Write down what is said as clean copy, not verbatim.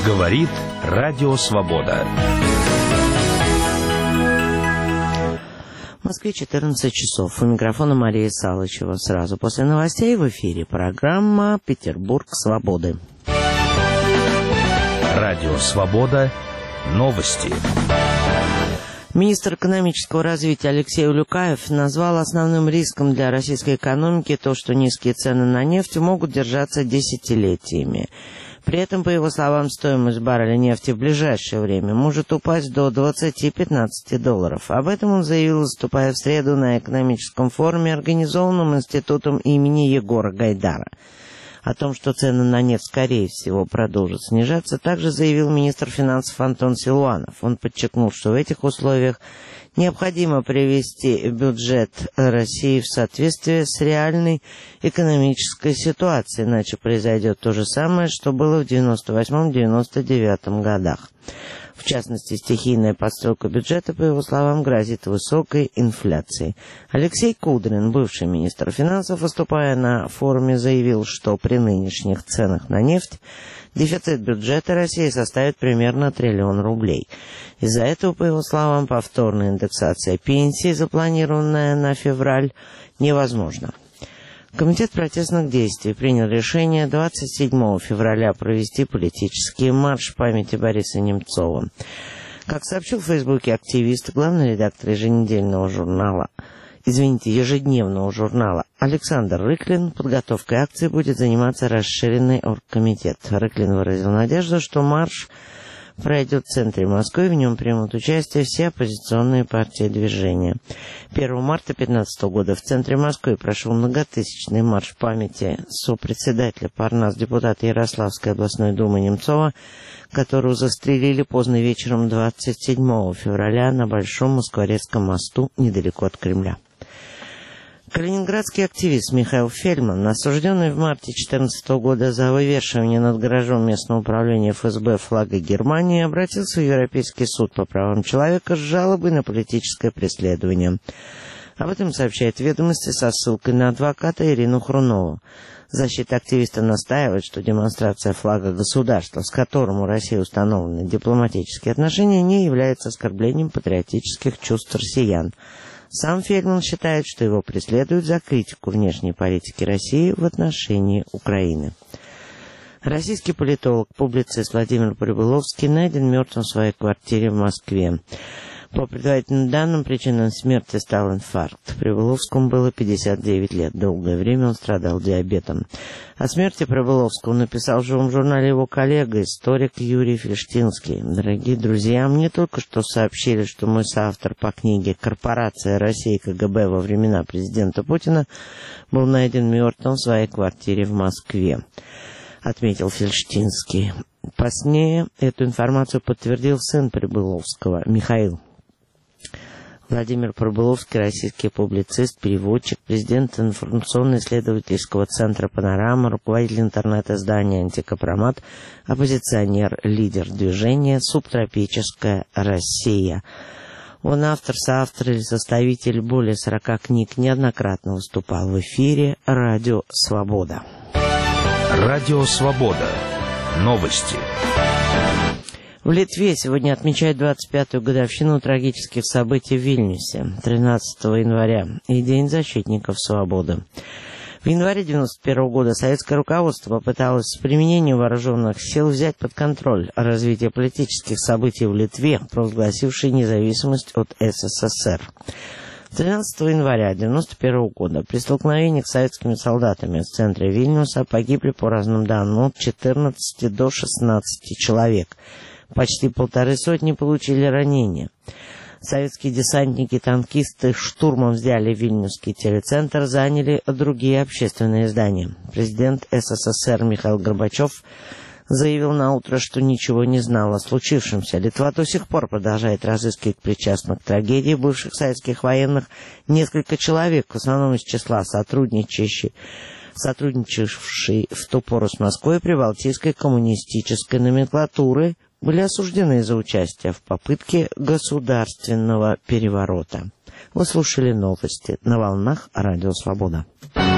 Говорит Радио Свобода. В Москве 14 часов. У микрофона Мария Салычева. Сразу после новостей в эфире программа «Петербург свободы». Радио Свобода. Новости. Министр экономического развития Алексей Улюкаев назвал основным риском для российской экономики то, что низкие цены на нефть могут держаться десятилетиями. При этом, по его словам, стоимость барреля нефти в ближайшее время может упасть до $20-15. Об этом он заявил, выступая в среду на экономическом форуме, организованном институтом имени Егора Гайдара. О том, что цены на нефть, скорее всего, продолжат снижаться, также заявил министр финансов Антон Силуанов. Он подчеркнул, что в этих условиях необходимо привести бюджет России в соответствие с реальной экономической ситуацией, иначе произойдет то же самое, что было в 1998-1999 годах. В частности, стихийная подстройка бюджета, по его словам, грозит высокой инфляцией. Алексей Кудрин, бывший министр финансов, выступая на форуме, заявил, что при нынешних ценах на нефть дефицит бюджета России составит примерно 1 триллион рублей. Из-за этого, по его словам, повторная индексация пенсий, запланированная на февраль, невозможна. Комитет протестных действий принял решение 27 февраля провести политический марш памяти Бориса Немцова. Как сообщил в Фейсбуке активист, главный редактор ежедневного журнала Александр Рыклин, подготовкой акции будет заниматься расширенный оргкомитет. Рыклин выразил надежду, что марш пройдет в центре Москвы, в нем примут участие все оппозиционные партии и движения. 1 марта 2015 года в центре Москвы прошел многотысячный марш памяти сопредседателя Парнас, депутата Ярославской областной думы Немцова, которого застрелили поздно вечером 27 февраля на Большом Москворецком мосту недалеко от Кремля. Калининградский активист Михаил Фельдман, осужденный в марте 2014 года за вывешивание над гаражом местного управления ФСБ флага Германии, обратился в Европейский суд по правам человека с жалобой на политическое преследование. Об этом сообщает «Ведомости» со ссылкой на адвоката Ирину Хрунову. Защита активиста настаивает, что демонстрация флага государства, с которым у России установлены дипломатические отношения, не является оскорблением патриотических чувств россиян. Сам Фельдман считает, что его преследуют за критику внешней политики России в отношении Украины. Российский политолог, публицист Владимир Прибыловский найден мертвым в своей квартире в Москве. По предварительным данным, причиной смерти стал инфаркт. Прибыловскому было 59 лет. Долгое время он страдал диабетом. О смерти Прибыловского написал в живом журнале его коллега, историк Юрий Фельштинский. Дорогие друзья, мне только что сообщили, что мой соавтор по книге «Корпорация России КГБ во времена президента Путина» был найден мертвым в своей квартире в Москве, отметил Фельштинский. Позднее эту информацию подтвердил сын Прибыловского, Михаил. Владимир Прибыловский, российский публицист, переводчик, президент информационно-исследовательского центра «Панорама», руководитель интернет-издания «Антикомпромат», оппозиционер, лидер движения «Субтропическая Россия». Он автор, соавтор или составитель более 40 книг, неоднократно выступал в эфире «Радио Свобода». Радио Свобода. Новости. В Литве сегодня отмечают 25-ю годовщину трагических событий в Вильнюсе, 13 января, и День защитников свободы. В январе 1991 года советское руководство попыталось с применением вооруженных сил взять под контроль развитие политических событий в Литве, провозгласившей независимость от СССР. 13 января 1991 года при столкновениях с советскими солдатами в центре Вильнюса погибли, по разным данным, от 14 до 16 человек. Почти 150 получили ранения. Советские десантники-танкисты штурмом взяли Вильнюсский телецентр, заняли другие общественные здания. Президент СССР Михаил Горбачев заявил наутро, что ничего не знал о случившемся. Литва до сих пор продолжает разыскивать причастных к трагедии бывших советских военных. Несколько человек, в основном из числа сотрудничавшие в ту пору с Москвой прибалтийской коммунистической номенклатуры, были осуждены за участие в попытке государственного переворота. Вы слушали новости на волнах Радио Свобода.